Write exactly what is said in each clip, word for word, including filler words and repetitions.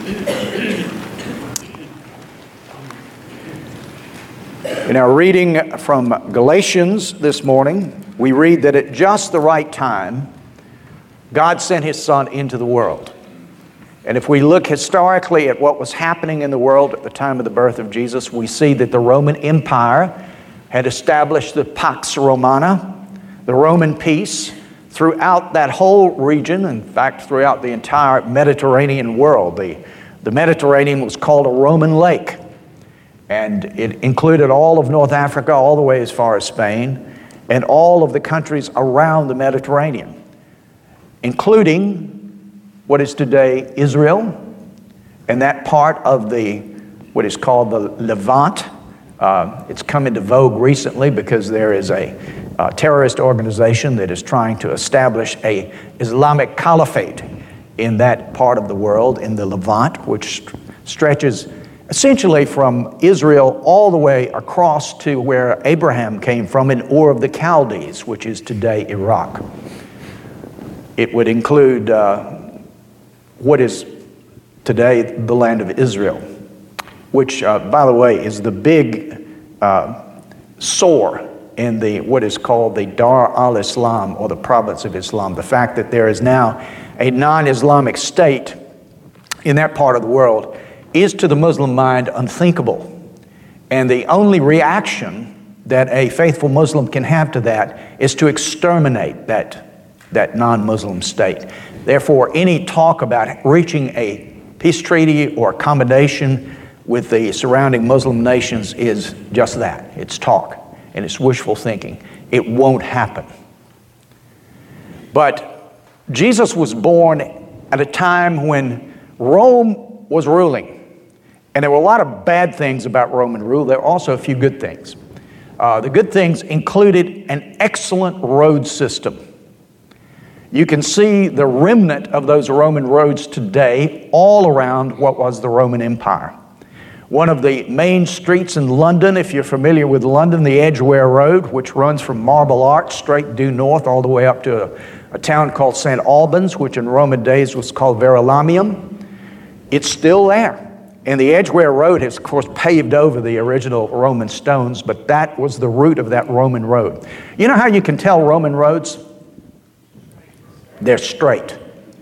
In our reading from Galatians this morning, we read that at just the right time, God sent His Son into the world. And if we look historically at what was happening in the world at the time of the birth of Jesus, we see that the Roman Empire had established the Pax Romana, the Roman peace, throughout that whole region, in fact, throughout the entire Mediterranean world. The, the Mediterranean was called a Roman lake, and it included all of North Africa, all the way as far as Spain, and all of the countries around the Mediterranean, including what is today Israel, and that part of the, what is called the Levant. Uh, it's come into vogue recently because there is a uh, terrorist organization that is trying to establish a Islamic caliphate in that part of the world, in the Levant, which stretches essentially from Israel all the way across to where Abraham came from in Ur of the Chaldees, which is today Iraq. It would include uh, what is today the land of Israel, which, uh, by the way, is the big uh, sore in the what is called the Dar al-Islam, or the province of Islam. The fact that there is now a non-Islamic state in that part of the world is to the Muslim mind unthinkable. And the only reaction that a faithful Muslim can have to that is to exterminate that, that non-Muslim state. Therefore, any talk about reaching a peace treaty or accommodation with the surrounding Muslim nations is just that. It's talk, and it's wishful thinking. It won't happen. But Jesus was born at a time when Rome was ruling. And there were a lot of bad things about Roman rule. There were also a few good things. Uh, the good things included an excellent road system. You can see the remnant of those Roman roads today all around what was the Roman Empire. One of the main streets in London, if you're familiar with London, the Edgware Road, which runs from Marble Arch straight due north all the way up to a, a town called Saint Albans, which in Roman days was called Verulamium. It's still there. And the Edgware Road is, of course, paved over the original Roman stones, but that was the route of that Roman road. You know how you can tell Roman roads? They're straight.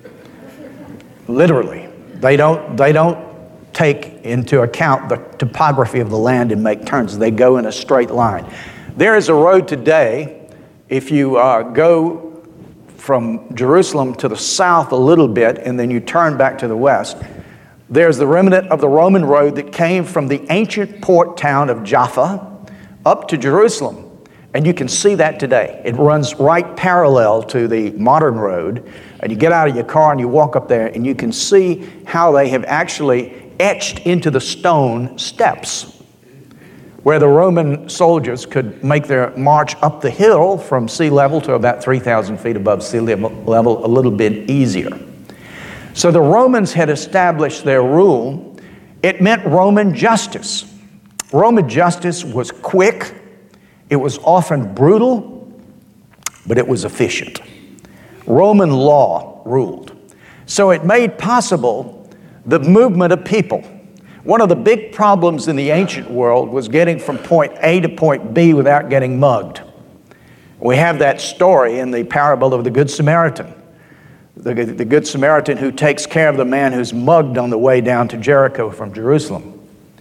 Literally. They don't, they don't take into account the topography of the land and make turns. They go in a straight line. There is a road today, if you uh, go from Jerusalem to the south a little bit and then you turn back to the west, there's the remnant of the Roman road that came from the ancient port town of Jaffa up to Jerusalem. And you can see that today. It runs right parallel to the modern road. And you get out of your car and you walk up there and you can see how they have actually etched into the stone steps where the Roman soldiers could make their march up the hill from sea level to about three thousand feet above sea level a little bit easier. So the Romans had established their rule. It meant Roman justice. Roman justice was quick. It was often brutal, but it was efficient. Roman law ruled. So it made possible the movement of people. One of the big problems in the ancient world was getting from point A to point B without getting mugged. We have that story in the parable of the Good Samaritan. The, the Good Samaritan who takes care of the man who's mugged on the way down to Jericho from Jerusalem.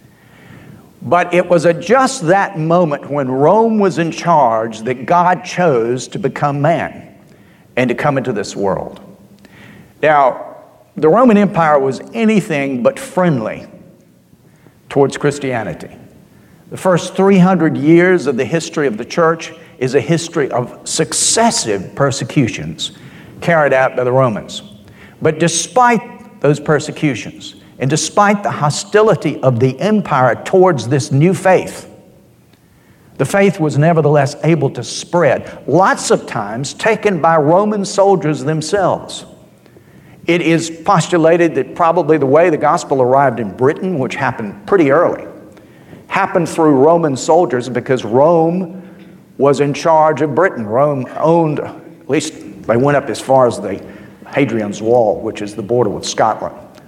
But it was at just that moment when Rome was in charge that God chose to become man and to come into this world. Now, the Roman Empire was anything but friendly towards Christianity. The first three hundred years of the history of the church is a history of successive persecutions carried out by the Romans. But despite those persecutions, and despite the hostility of the empire towards this new faith, the faith was nevertheless able to spread, lots of times taken by Roman soldiers themselves. It is postulated that probably the way the gospel arrived in Britain, which happened pretty early, happened through Roman soldiers because Rome was in charge of Britain. Rome owned, at least they went up as far as the Hadrian's Wall, which is the border with Scotland.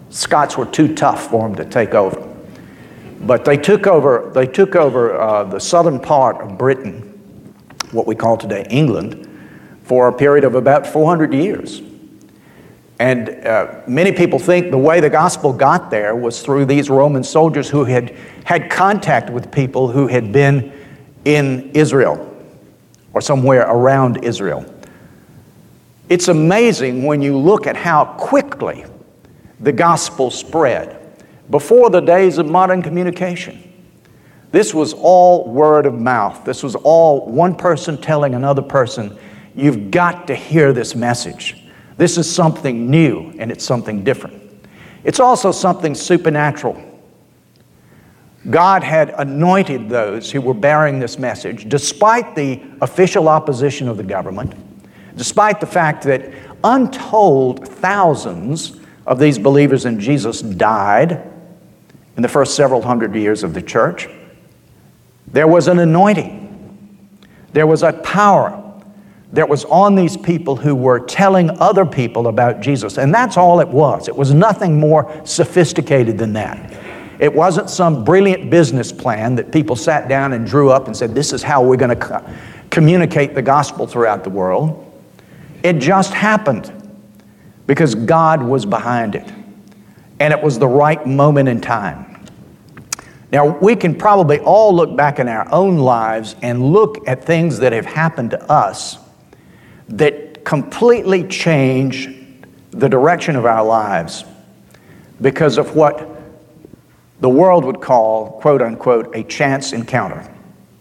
Scots were too tough for them to take over. But they took over, they took over uh, the southern part of Britain, what we call today England, for a period of about four hundred years. And uh, many people think the way the gospel got there was through these Roman soldiers who had had contact with people who had been in Israel or somewhere around Israel. It's amazing when you look at how quickly the gospel spread before the days of modern communication. This was all word of mouth. This was all one person telling another person, you've got to hear this message. This is something new and it's something different. It's also something supernatural. God had anointed those who were bearing this message, despite the official opposition of the government, despite the fact that untold thousands of these believers in Jesus died in the first several hundred years of the church. There was an anointing. There was a power that was on these people who were telling other people about Jesus. And that's all it was. It was nothing more sophisticated than that. It wasn't some brilliant business plan that people sat down and drew up and said, this is how we're going to co- communicate the gospel throughout the world. It just happened because God was behind it. And it was the right moment in time. Now, we can probably all look back in our own lives and look at things that have happened to us that completely change the direction of our lives because of what the world would call, quote unquote, a chance encounter.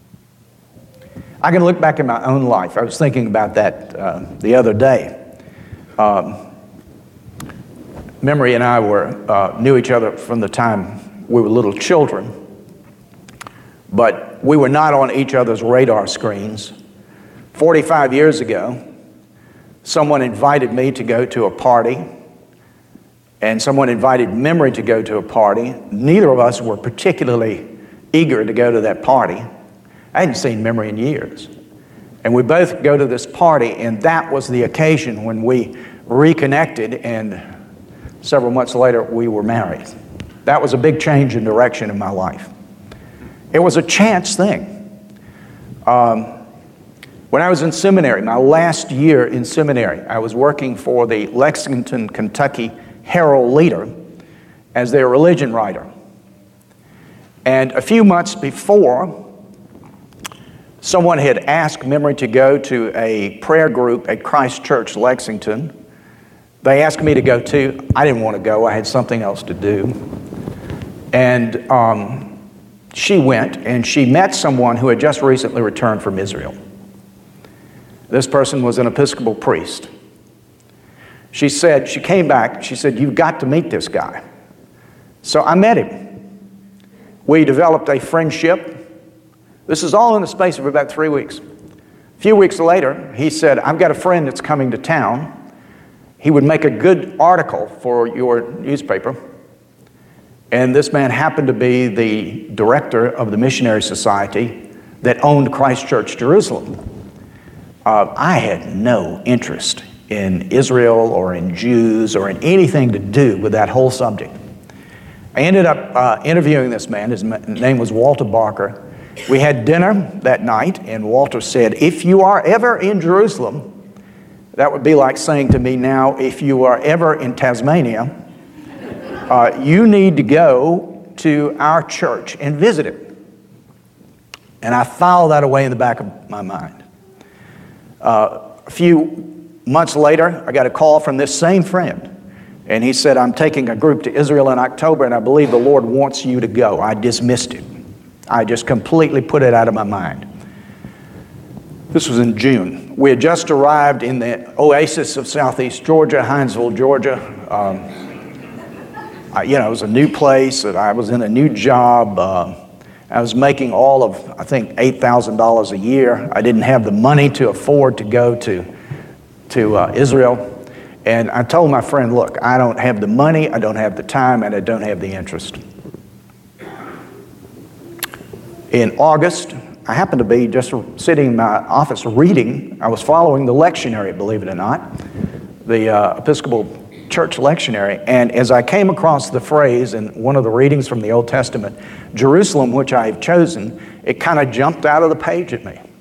I can look back in my own life. I was thinking about that uh, the other day. Um, Memory and I were uh, knew each other from the time we were little children, but we were not on each other's radar screens. forty-five years ago, someone invited me to go to a party, and someone invited Memory to go to a party. Neither of us were particularly eager to go to that party. I hadn't seen Memory in years. And we both go to this party, and that was the occasion when we reconnected, and several months later, we were married. That was a big change in direction in my life. It was a chance thing. Um, when I was in seminary, my last year in seminary, I was working for the Lexington, Kentucky Herald Leader as their religion writer. And a few months before, someone had asked Memory to go to a prayer group at Christ Church, Lexington. They asked me to go too. I didn't want to go. I had something else to do. And um, she went, and she met someone who had just recently returned from Israel. This person was an Episcopal priest. She said, she came back, she said, you've got to meet this guy. So I met him. We developed a friendship. This is all in the space of about three weeks. A few weeks later, he said, I've got a friend that's coming to town. He would make a good article for your newspaper. And this man happened to be the director of the Missionary Society that owned Christ Church, Jerusalem. Uh, I had no interest in Israel or in Jews or in anything to do with that whole subject. I ended up uh, interviewing this man. His name was Walter Barker. We had dinner that night, and Walter said, if you are ever in Jerusalem, that would be like saying to me now, if you are ever in Tasmania, uh, you need to go to our church and visit it. And I filed that away in the back of my mind. Uh, a few months later, I got a call from this same friend. And he said, I'm taking a group to Israel in October, and I believe the Lord wants you to go. I dismissed it. I just completely put it out of my mind. This was in June. We had just arrived in the oasis of southeast Georgia, Hinesville, Georgia. Um, I, you know, it was a new place. And I was in a new job. Uh, I was making all of, I think, eight thousand dollars a year. I didn't have the money to afford to go to, to uh, Israel. And I told my friend, look, I don't have the money, I don't have the time, and I don't have the interest. In August, I happened to be just sitting in my office reading. I was following the lectionary, believe it or not. The uh, Episcopal church lectionary, and as I came across the phrase in one of the readings from the Old Testament, Jerusalem, which I have chosen, it kind of jumped out of the page at me.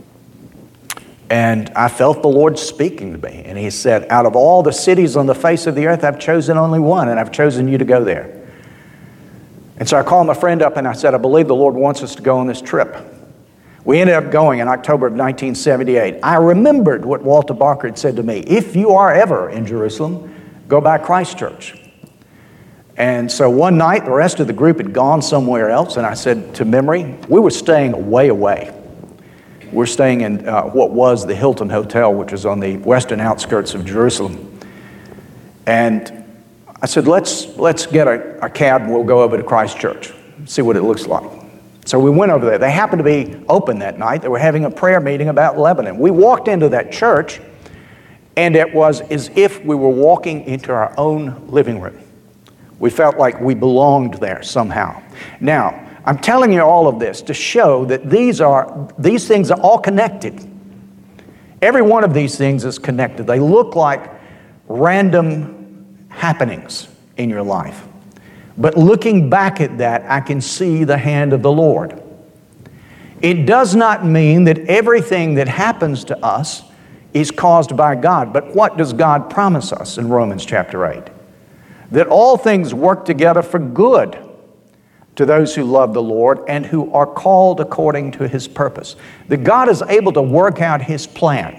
And I felt the Lord speaking to me. And he said, out of all the cities on the face of the earth, I've chosen only one, and I've chosen you to go there. And so I called my friend up and I said, I believe the Lord wants us to go on this trip. We ended up going in October of nineteen seventy-eight. I remembered what Walter Barker had said to me, if you are ever in Jerusalem, go by Christ Church. And so one night, the rest of the group had gone somewhere else, and I said to memory, we were staying way away. We're staying in uh, what was the Hilton Hotel, which is on the western outskirts of Jerusalem. And I said, let's let's get a, a cab and we'll go over to Christ Church, see what it looks like. So we went over there. They happened to be open that night. They were having a prayer meeting about Lebanon. We walked into that church, and it was as if we were walking into our own living room. We felt like we belonged there somehow. Now, I'm telling you all of this to show that these are these things are all connected. Every one of these things is connected. They look like random happenings in your life. But looking back at that, I can see the hand of the Lord. It does not mean that everything that happens to us is caused by God. But what does God promise us in Romans chapter eight? That all things work together for good to those who love the Lord and who are called according to His purpose. That God is able to work out His plan.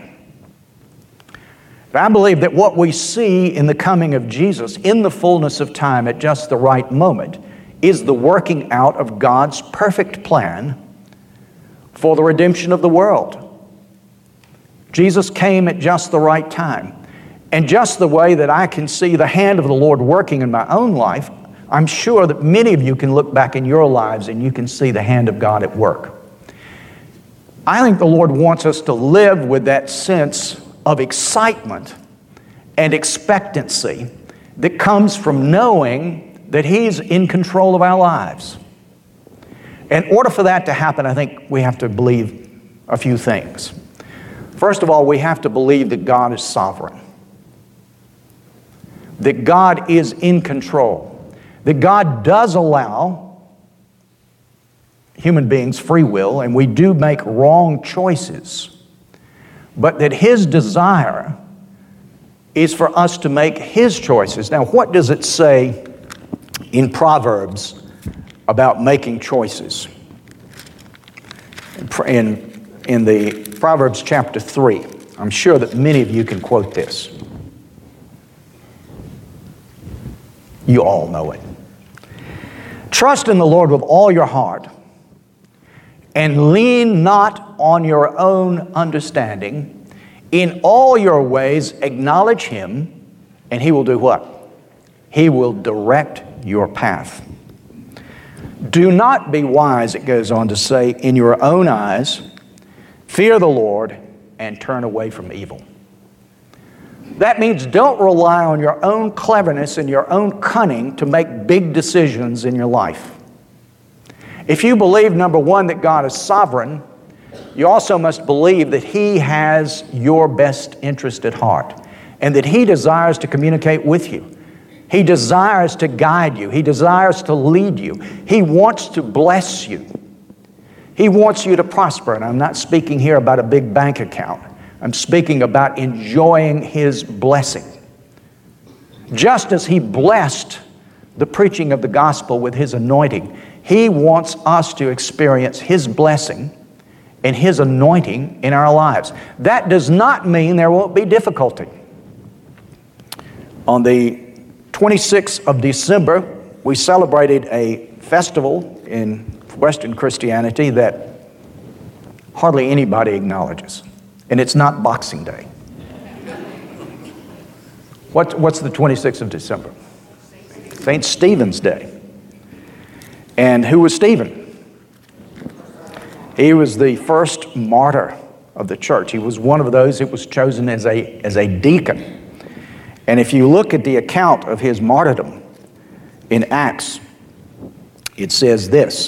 I believe that what we see in the coming of Jesus in the fullness of time at just the right moment is the working out of God's perfect plan for the redemption of the world. Jesus came at just the right time. And just the way that I can see the hand of the Lord working in my own life, I'm sure that many of you can look back in your lives and you can see the hand of God at work. I think the Lord wants us to live with that sense of excitement and expectancy that comes from knowing that He's in control of our lives. In order for that to happen, I think we have to believe a few things. First of all, we have to believe that God is sovereign, that God is in control, that God does allow human beings free will, and we do make wrong choices, but that His desire is for us to make His choices. Now, what does it say in Proverbs about making choices? In, in the Proverbs chapter three, I'm sure that many of you can quote this. You all know it. Trust in the Lord with all your heart, and lean not on your own understanding. In all your ways acknowledge Him, and He will do what? He will direct your path. Do not be wise, it goes on to say, in your own eyes. Fear the Lord and turn away from evil. That means don't rely on your own cleverness and your own cunning to make big decisions in your life. If you believe, number one, that God is sovereign, you also must believe that He has your best interest at heart and that He desires to communicate with you. He desires to guide you. He desires to lead you. He wants to bless you. He wants you to prosper. And I'm not speaking here about a big bank account. I'm speaking about enjoying His blessing. Just as He blessed the preaching of the gospel with His anointing, He wants us to experience His blessing and His anointing in our lives. That does not mean there won't be difficulty. On the twenty-sixth of December, we celebrated a festival in Western Christianity that hardly anybody acknowledges. And it's not Boxing Day. What, what's the twenty-sixth of December? Saint Stephen's Day. And who was Stephen? He was the first martyr of the church. He was one of those that was chosen as a, as a deacon. And if you look at the account of his martyrdom in Acts, it says this,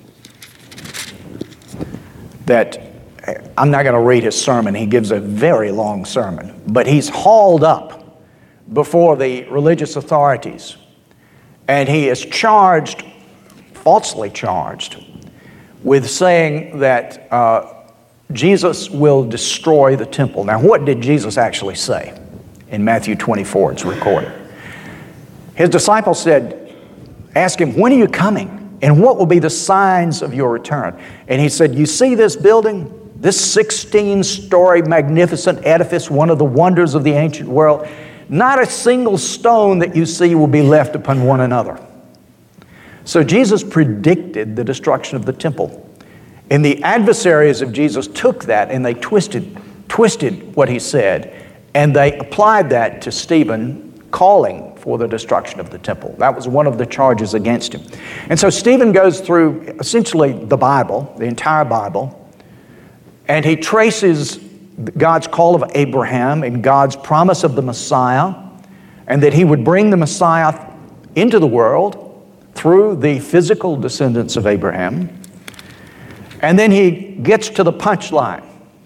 that I'm not going to read his sermon. He gives a very long sermon. But he's hauled up before the religious authorities. And he is charged, falsely charged, with saying that uh, Jesus will destroy the temple. Now, what did Jesus actually say? In Matthew twenty-four, it's recorded. His disciples said, ask him, when are you coming? And what will be the signs of your return? And he said, you see this building? This sixteen-story magnificent edifice, one of the wonders of the ancient world? Not a single stone that you see will be left upon one another. So Jesus predicted the destruction of the temple. And the adversaries of Jesus took that and they twisted, twisted what he said, and they applied that to Stephen calling for the destruction of the temple. That was one of the charges against him. And so Stephen goes through essentially the Bible, the entire Bible, and he traces God's call of Abraham and God's promise of the Messiah, and that he would bring the Messiah into the world through the physical descendants of Abraham. And then he gets to the punchline.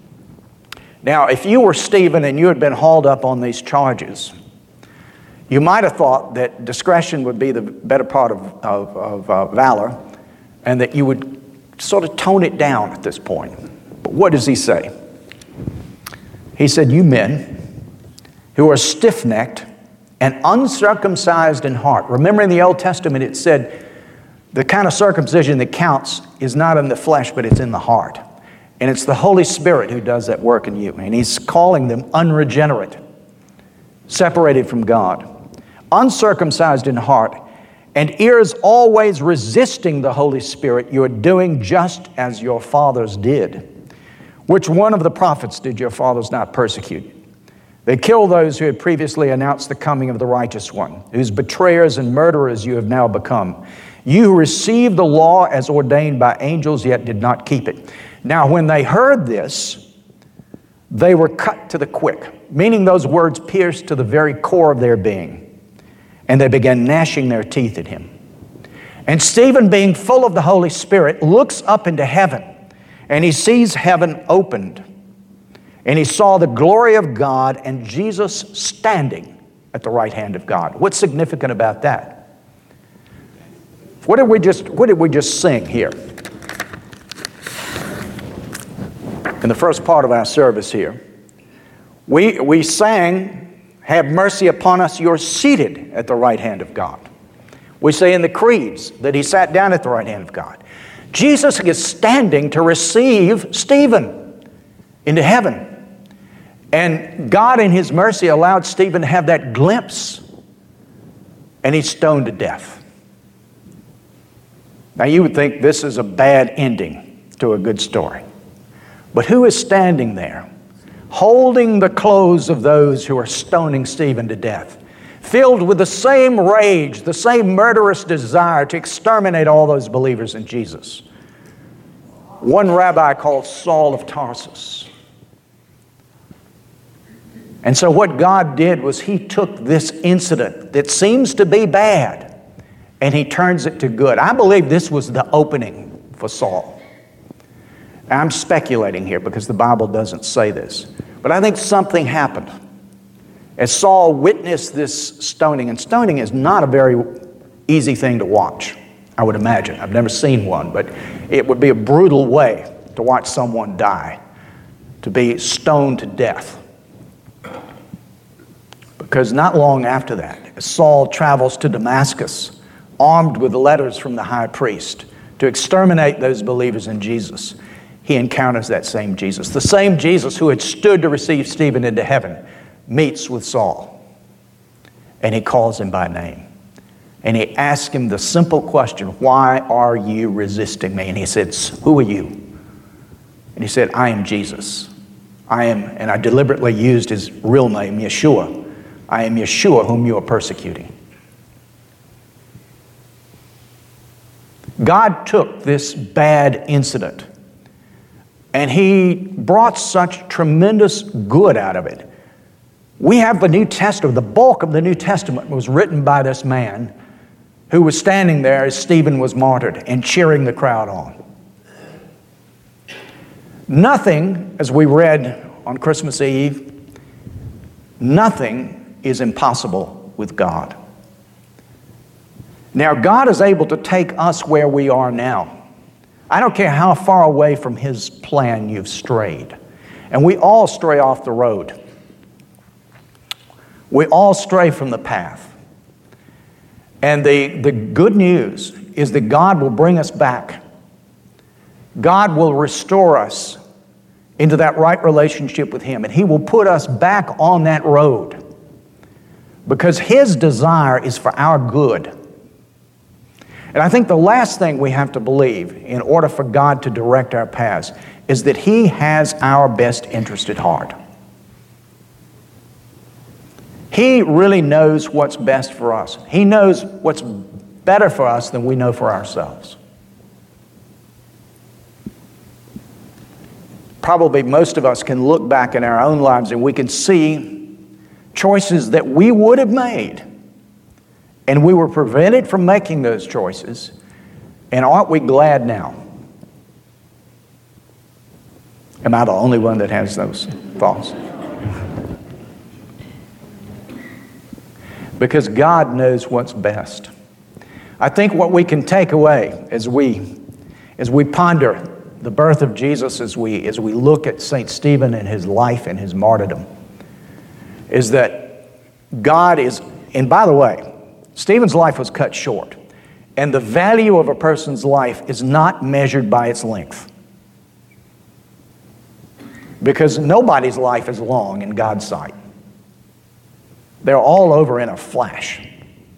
Now, if you were Stephen and you had been hauled up on these charges, you might have thought that discretion would be the better part of, of, of uh, valor, and that you would sort of tone it down at this point. But what does he say? He said, you men who are stiff-necked and uncircumcised in heart. Remember in the Old Testament it said the kind of circumcision that counts is not in the flesh, but it's in the heart. And it's the Holy Spirit who does that work in you. And he's calling them unregenerate, separated from God, uncircumcised in heart, and ears always resisting the Holy Spirit. You are doing just as your fathers did. Which one of the prophets did your fathers not persecute? They killed those who had previously announced the coming of the righteous one, whose betrayers and murderers you have now become. You who received the law as ordained by angels, yet did not keep it. Now, when they heard this, they were cut to the quick, meaning those words pierced to the very core of their being, and they began gnashing their teeth at him. And Stephen, being full of the Holy Spirit, looks up into heaven, and he sees heaven opened, and he saw the glory of God and Jesus standing at the right hand of God. What's significant about that? What did we just, what did we just sing here? In the first part of our service here, we, we sang, have mercy upon us, you're seated at the right hand of God. We say in the creeds that he sat down at the right hand of God. Jesus is standing to receive Stephen into heaven. And God in his mercy allowed Stephen to have that glimpse, and he's stoned to death. Now you would think this is a bad ending to a good story. But who is standing there, holding the clothes of those who are stoning Stephen to death, filled with the same rage, the same murderous desire to exterminate all those believers in Jesus? One rabbi called Saul of Tarsus. And so what God did was he took this incident that seems to be bad and he turns it to good. I believe this was the opening for Saul. I'm speculating here because the Bible doesn't say this. But I think something happened. As Saul witnessed this stoning, and stoning is not a very easy thing to watch, I would imagine. I've never seen one, but it would be a brutal way to watch someone die, to be stoned to death. Because not long after that, as Saul travels to Damascus, armed with letters from the high priest to exterminate those believers in Jesus, he encounters that same Jesus. The same Jesus who had stood to receive Stephen into heaven meets with Saul, and he calls him by name. And he asks him the simple question, why are you resisting me? And he said, who are you? And he said, I am Jesus. I am, and I deliberately used his real name, Yeshua. I am Yeshua whom you are persecuting. God took this bad incident and he brought such tremendous good out of it. We have the New Testament, the bulk of the New Testament was written by this man who was standing there as Stephen was martyred and cheering the crowd on. Nothing, as we read on Christmas Eve, nothing is impossible with God. Now, God is able to take us where we are now. I don't care how far away from His plan you've strayed. And we all stray off the road. We all stray from the path. And the, the good news is that God will bring us back. God will restore us into that right relationship with Him. And He will put us back on that road. Because His desire is for our good. And I think the last thing we have to believe in order for God to direct our paths is that He has our best interest at heart. He really knows what's best for us. He knows what's better for us than we know for ourselves. Probably most of us can look back in our own lives and we can see choices that we would have made, and we were prevented from making those choices, and aren't we glad now? Am I the only one that has those thoughts? Because God knows what's best. I think what we can take away as we, as we ponder the birth of Jesus, as we, as we look at Saint Stephen and his life and his martyrdom, is that God is, and by the way, Stephen's life was cut short, and the value of a person's life is not measured by its length. Because nobody's life is long in God's sight. They're all over in a flash.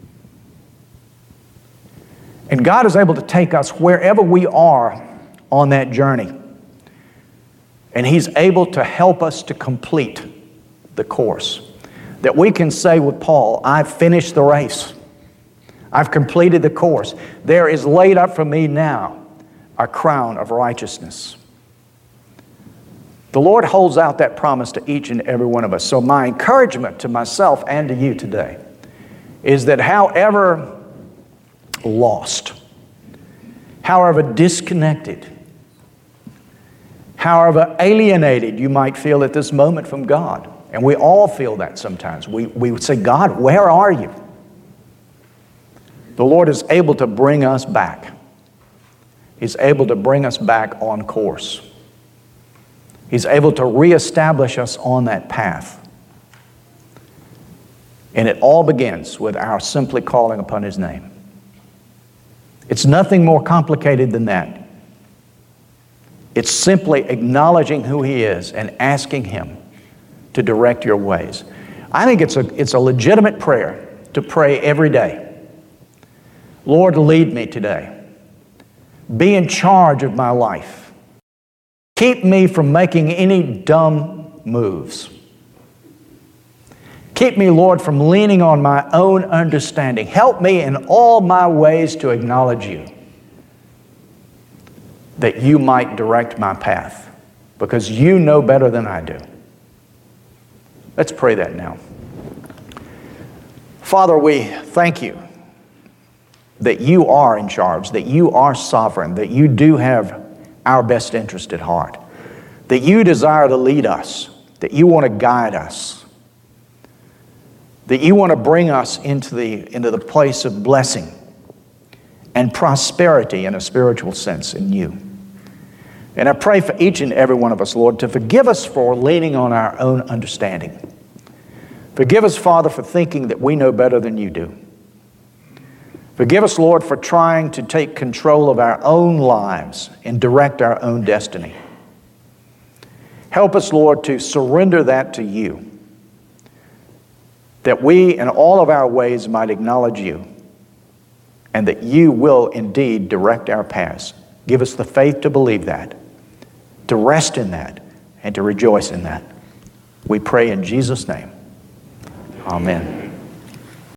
And God is able to take us wherever we are on that journey. And He's able to help us to complete the course. That we can say with Paul, I've finished the race. I've completed the course. There is laid up for me now a crown of righteousness. The Lord holds out that promise to each and every one of us. So my encouragement to myself and to you today is that however lost, however disconnected, however alienated you might feel at this moment from God, and we all feel that sometimes. We, we would say, God, where are you? The Lord is able to bring us back. He's able to bring us back on course. He's able to reestablish us on that path. And it all begins with our simply calling upon His name. It's nothing more complicated than that. It's simply acknowledging who He is and asking Him to direct your ways. I think it's a, it's a legitimate prayer to pray every day. Lord, lead me today. Be in charge of my life. Keep me from making any dumb moves. Keep me, Lord, from leaning on my own understanding. Help me in all my ways to acknowledge You, that You might direct my path, because You know better than I do. Let's pray that now. Father, we thank You that You are in charge, that You are sovereign, that You do have our best interest at heart, that You desire to lead us, that You want to guide us, that You want to bring us into the, into the place of blessing and prosperity in a spiritual sense in You. And I pray for each and every one of us, Lord, to forgive us for leaning on our own understanding. Forgive us, Father, for thinking that we know better than You do. Forgive us, Lord, for trying to take control of our own lives and direct our own destiny. Help us, Lord, to surrender that to You, that we in all of our ways might acknowledge You, and that You will indeed direct our paths. Give us the faith to believe that, to rest in that, and to rejoice in that. We pray in Jesus' name. Amen.